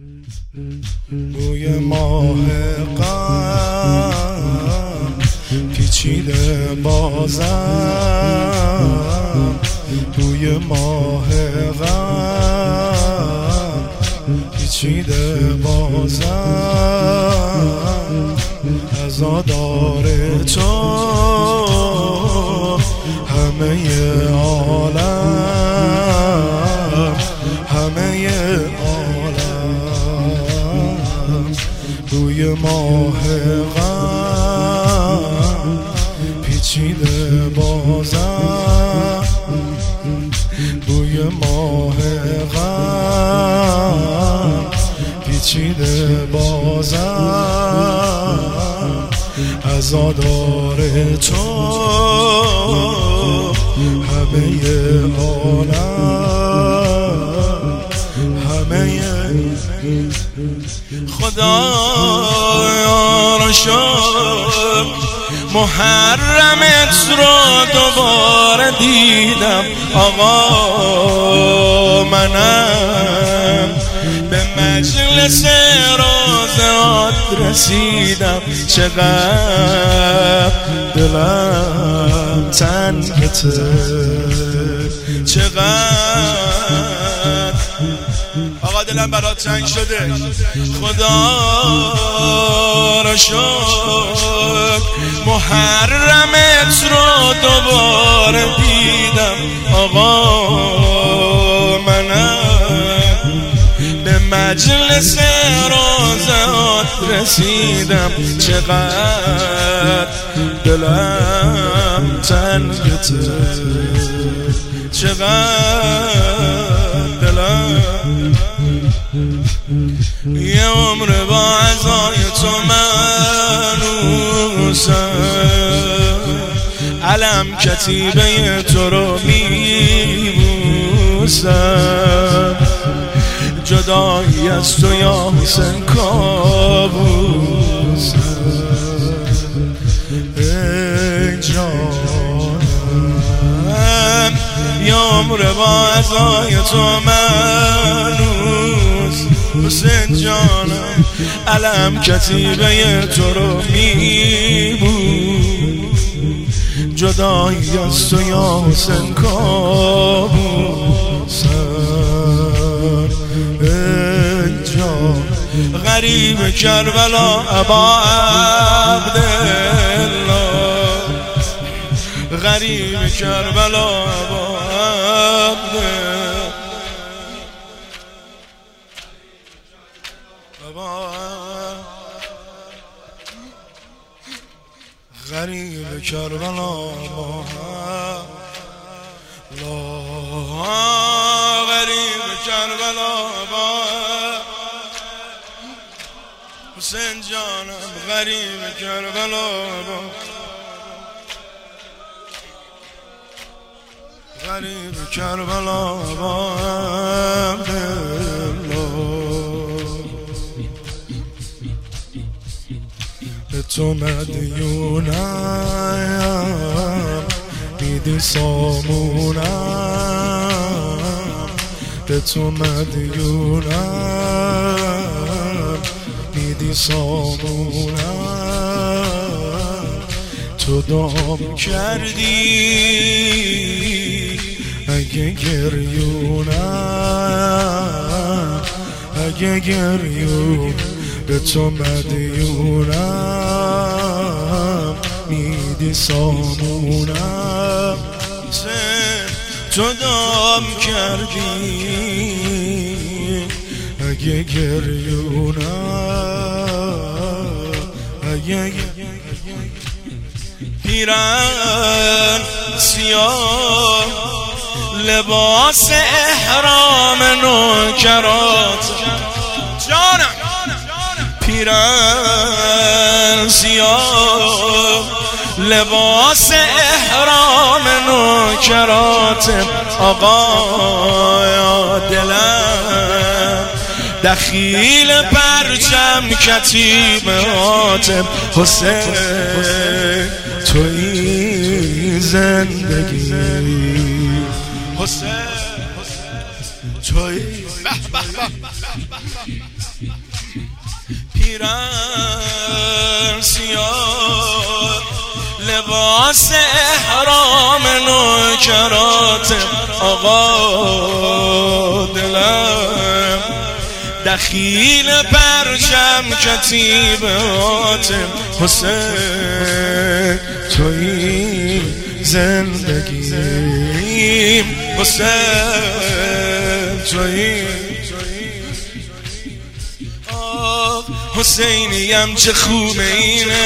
بوی ماه غم پیچیده بازم، بوی ماه غم پیچیده بازم، عزادار تو همه عالم، همه عالم. بوی ماه غم پیچیده بازم، بوی ماه غم پیچیده بازم، عزادار تو همه عالم، همه خدایا را شکر محرمت رو دوباره دیدم. آقا منم به مجلس روزات رسیدم، چقدر دلم تنگته، چقدر آقا دلم برات تنگ شده. خدا را شکر محرمت رو دوباره دیدم. آقا منم به مجلس روزات رسیدم، چقدر دلم تنگته، چقدر دلم. یه عمر با عزای تو منوسم، علم کتیبه تو رو میبوسم، جدایی از تو یا حسین کابوسم. ای جانم یه عمر با عزای تو منوس، حسین جانم علم کتیبه تو رو میبوس، جدایی از تو یا حسین کابوسم. ای جان غریب کربلا ابا عبدالله، غریب کربلا ابا عبدالله، غریب کربلا ابا عبدالله، غریب کربلا ابا حسین جانم، غریب کربلا ابا، غریب کربلا ابا عبدالله. به تو مدیونم میدی سامونم، به تو مدیونم میدی سامونم، تو دام کردی اگه گریونم، اگه گریون به تو مدیونم میدی سامونم، تو دام کردی اگه گریونم، اگه پیرن سیاه لباس احرام نوکرات جانم، پیرن سیاه لباس احرام نوکرات. آقا یا دلم دخیل پرچم کتیبات، حسین توی زندگی، حسین توی میرن سیاه لباس احرام نوکرات آقا دلم دخیل پرچم کتیبات حسین توی زندگیم حسین توی حسینیم چه خوبه اینه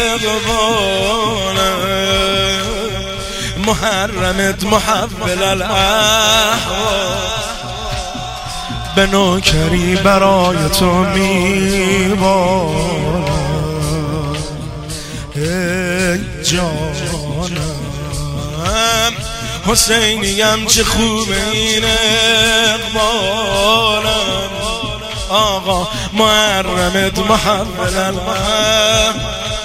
بابانم محرمت محول الاحوال به نوکری برای تو میبارم ای جانم حسینیم چه خوبه این اقبالم آقا محرمت محول الحق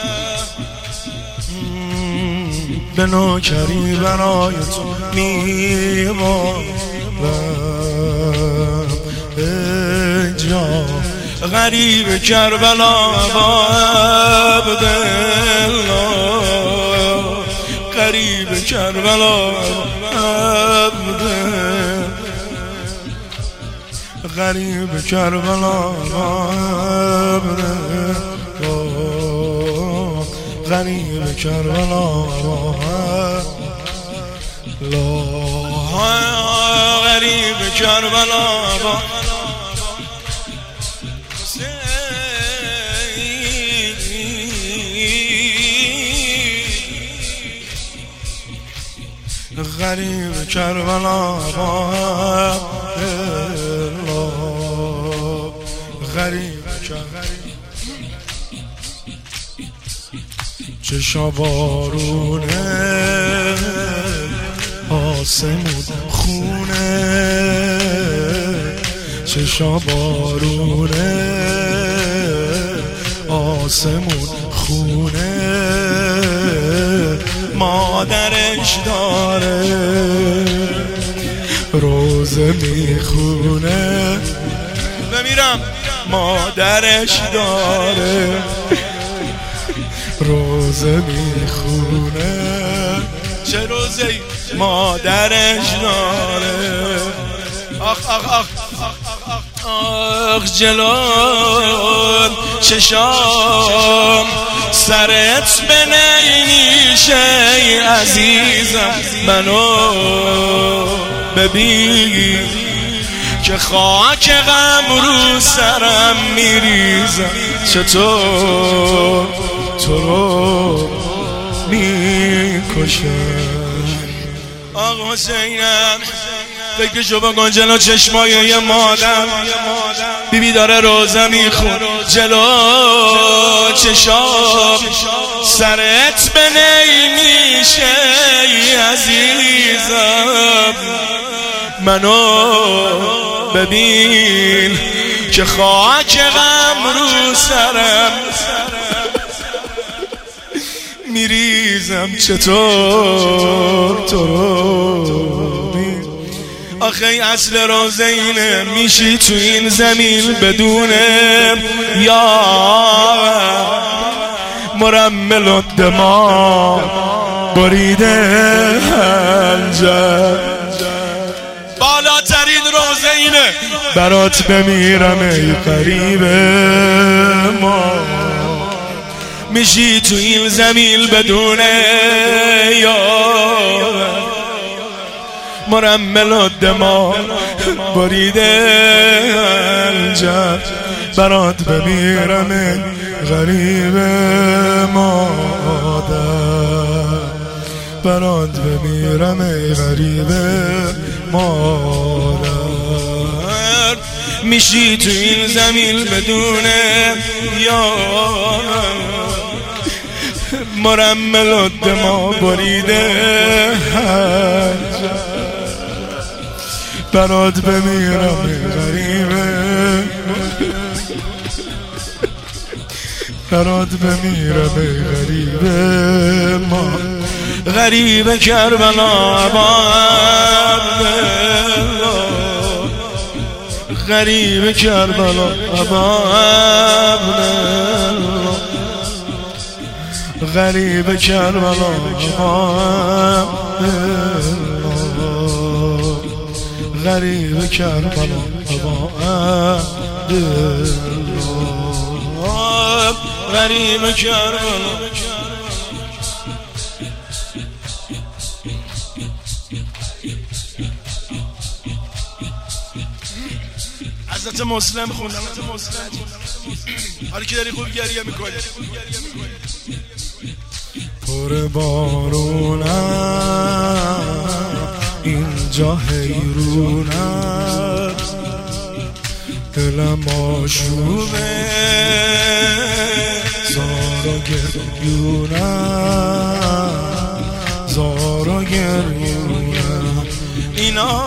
به نوکری برای تو میبارم ای جان غریب کربلا با عبدالله غریب کربلا عبدالله غریب کربلا عبدالله غریب کربلا غریب کربلا غریب کربلا غریب چشم بارونه آسمون خونه چشم بارونه آسمون خونه مادرش داره روزه میخونه بمیرم مادرش داره روزه میخونه چه روزه مادرش داره آخ آخ آخ آخ جلال چشام سرت به نیمیشه عزیزم منو ببین که خاک غم رو سرم میریزم چطور تو رو میکشم آقا حسینم فکرشو بکن جلو چشمای یه مادر بیبی داره روزه میخون جلو چشام سرت به نیمیشه عزیزم منو ببین که خاک غم رو سرم میریزم چطور تو رو آخه اصل روزه اینه میشی تو این زمین بدون یا مرمل الدماء بریده هنجر بالاترین روزه اینه برات بمیرم ای قریب ما میشی تو این زمین بدون یا مرمل الدماء بریده هنجر برات بمیرم ای غریب مادر برات بمیرم ای غریب مادر میشی تو این زمین بدون یار مرمل الدماء بریده هنجر برات بمیرم ای غریب برات بمیرم ای غریب ما غریب کربلا با غریب کربلا ابا عبدالله غریب کربلا ابا عبدالله غریب کربلا ابا عبدالله غریب کربلا حضرت مسلم خوندم حالی که داری خوب گریه میکنی پر بارونم اینجا حیرونم دلم آشوبه زارا گریونم زارا گریونم اینا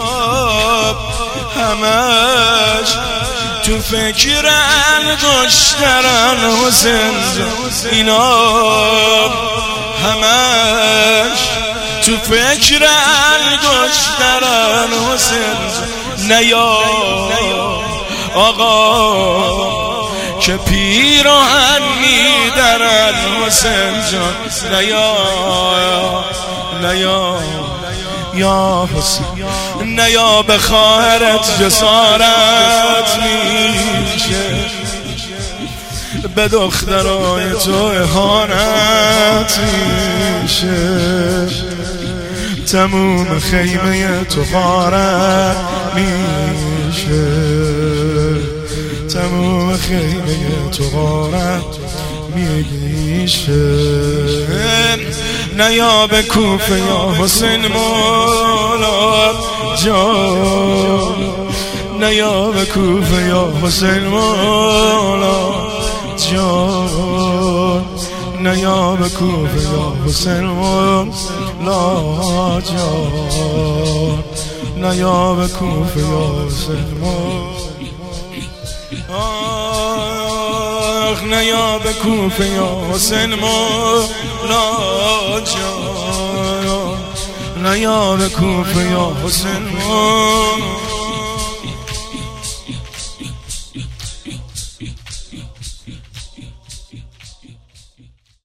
همش تو فکرن دشترن حسین اینا همش تو فکرن دشترن حسین نیا آقا که پیراهن میدرن حسین جان نیا یا حسین نیا به خواهرت جسارت میشه به دخترای تو اهانت میشه تموم خیمه تو غارت میشه تموم خیمه تو غارت میشه نیا به کوفه یا حسین مولا جان نیا به کوفه یا حسین مولا جان نیا به کوفه یا حسین مولا جان نیا به کوفه یا حسین مولا نیا به کوفه یا حسین مولا جان نیا به کوفه یا حسین مولا